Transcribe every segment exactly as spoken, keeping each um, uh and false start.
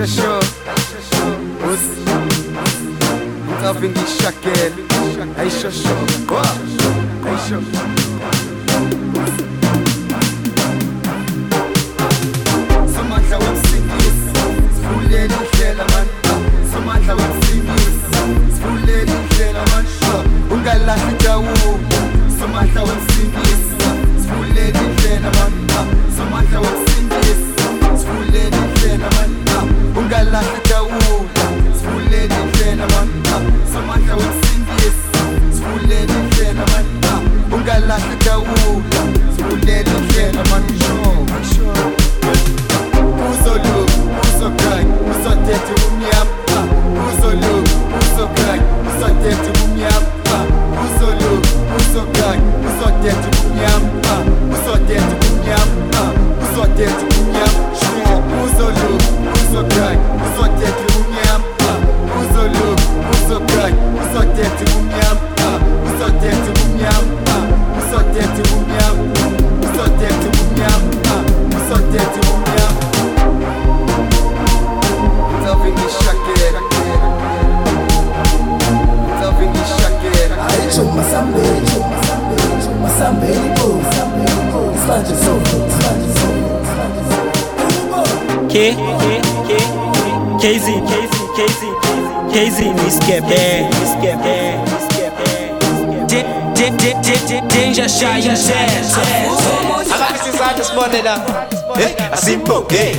Aisha Show Us Ngicaving ngishakele Aisha Show Aisha Samandla wemsingisi Sivulele indlela man Samandla wemsingisi Sivulele indlela man Ungalahli indawo Samandla wemsingisi Sivulele indlela man Samandla wemsingisi Sivulele indlela man Ungalahli indawo Sivulele indlela man Samandla wemsingisi Sivulele indlela man Ungalahli indawo Sivulele indlela man Uzoluk, uzokrak, uzothethe umnyama Uzoluk, uzokrak, uzothethe umnyama Uzoluk, uzokrak, uzothethe umnyama Uzothethe umnyama, uzothethe umnyama Uzoluk, uzokrak, uzothethe umnyama Uzoluk, uzokrak, uzothethe umnyama Uzothethe umnyama, uzothethe umnyama Uzothethe umnyama, uzothethe umnyama Ngicaving ngishakele Ngicaving ngishakele Aisha masambeni masambeni go Islanje so Islanje so K K K KZ KZ KZ KZ Niskepe Niskepe Danger Shy Says I got this inside this morning now. Eh, I see book, eh.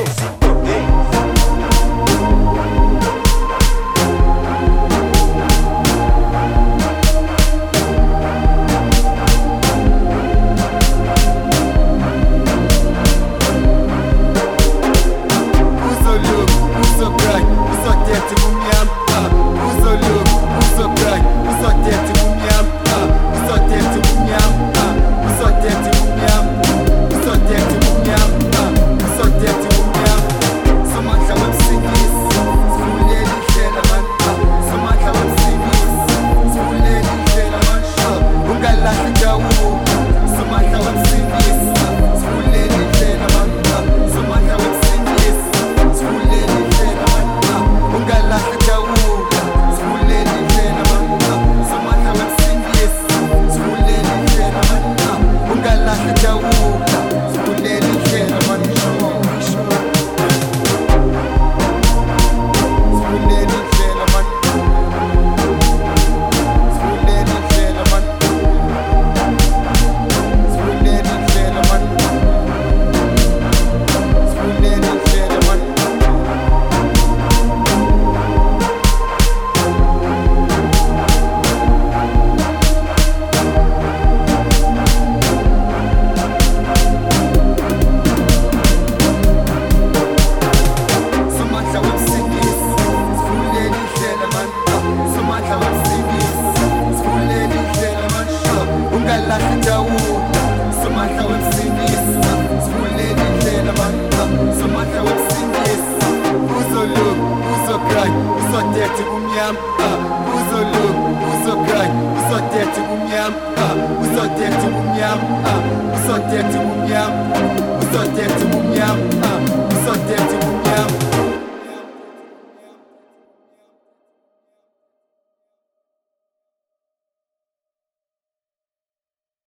Uzoluk, uzokrak, uzothethe umnyama Uzoluk, uzokrak, uzothethe umnyama Uzothethe umnyama, uzothethe umnyama Uzothethe umnyama, uzothethe umnyama Samandla wemsingisi, sivulele indlela man Samandla wemsingisi, sivulele indlela man Ungalahli indawo Samandla wemsingisi, sivulele indlela man Samandla wemsingisi, sivulele indlela man Ungalahli indawo Sivulele indlela man Samandla wemsingisi, sivulele indlela man Ungalahli indawo Sivulele indlela man Sivulele indlela man Sivulele indlela man Sivulele indlela man Sivulele indlela man Samandla wemsingisi, sivulele indlela man Samandla wemsingisi, sivulele indlela man Ungalahli indawo Samandla wemsingisi, sivulele indlela man Samandla wemsingisi Uzoluk, uzokrak, uzothethe umnyama Uzoluk, uzokrak, uzothethe umnyama Uzothethe umnyama, uzothethe umnyama Uzothethe umnyama